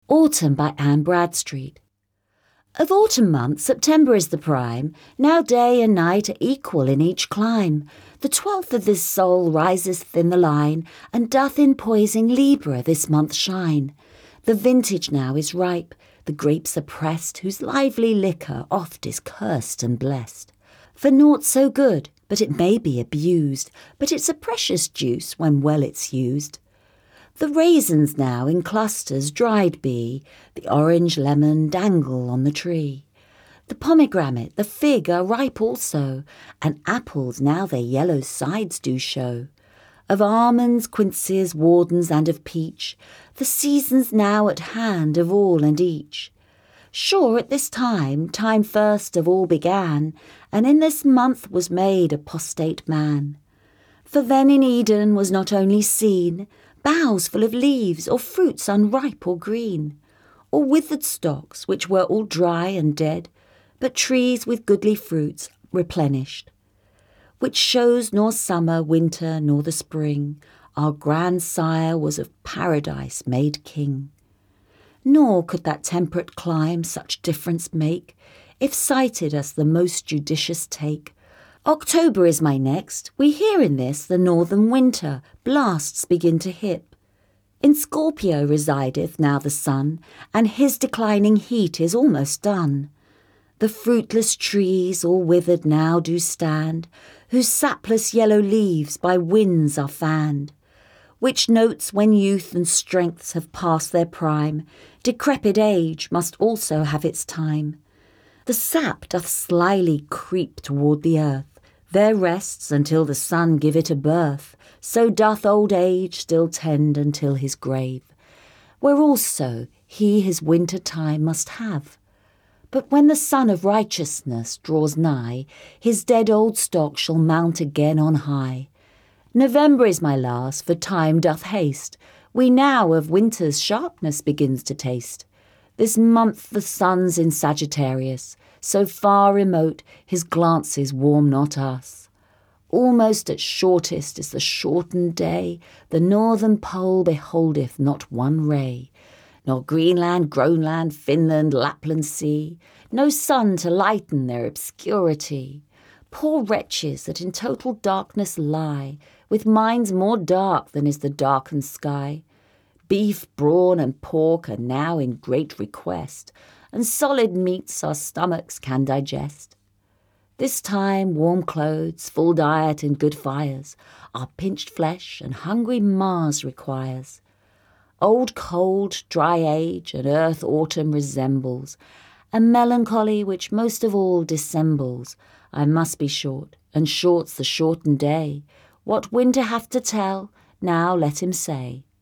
Autumn by Anne Bradstreet. Of autumn month, September is the prime. Now day and night are equal in each clime. The 12th of this sol riseth in the line, and doth in poising Libra this month shine. The vintage now is ripe, the grapes are pressed, whose lively liquor oft is cursed and blessed. For naught so good, but it may be abused, but it's a precious juice when well it's used. The raisins now in clusters dried be, the orange lemon dangle on the tree. The pomegranate, the fig are ripe also, and apples now their yellow sides do show. Of almonds, quinces, wardens, and of peach, the season's now at hand of all and each. Sure at this time first of all began, and in this month was made apostate man. For then in Eden was not only seen boughs full of leaves, or fruits unripe or green, or withered stalks which were all dry and dead, but trees with goodly fruits replenished, which shows nor summer, winter, nor the spring, our grandsire was of paradise made king. Nor could that temperate clime such difference make, if cited as the most judicious take. October is my next. We hear in this the northern winter, blasts begin to hip. In Scorpio resideth now the sun, and his declining heat is almost done. The fruitless trees all withered now do stand, whose sapless yellow leaves by winds are fanned, which notes when youth and strengths have passed their prime, decrepit age must also have its time. The sap doth slyly creep toward the earth, there rests until the sun give it a birth, so doth old age still tend until his grave, where also he his winter time must have. But when the sun of righteousness draws nigh, his dead old stock shall mount again on high. November is my last, for time doth haste, we now of winter's sharpness begins to taste. This month the sun's in Sagittarius, so far remote his glances warm not us. Almost at shortest is the shortened day, the northern pole beholdeth not one ray, nor Greenland, Groenland, Finland, Lapland sea, no sun to lighten their obscurity. Poor wretches that in total darkness lie, with minds more dark than is the darkened sky. Beef, brawn, and pork are now in great request, and solid meats our stomachs can digest. This time warm clothes, full diet, and good fires, our pinched flesh and hungry Mars requires. Old cold, dry age, and earth autumn resembles, a melancholy which most of all dissembles. I must be short, and short's the shortened day. What winter hath to tell, now let him say.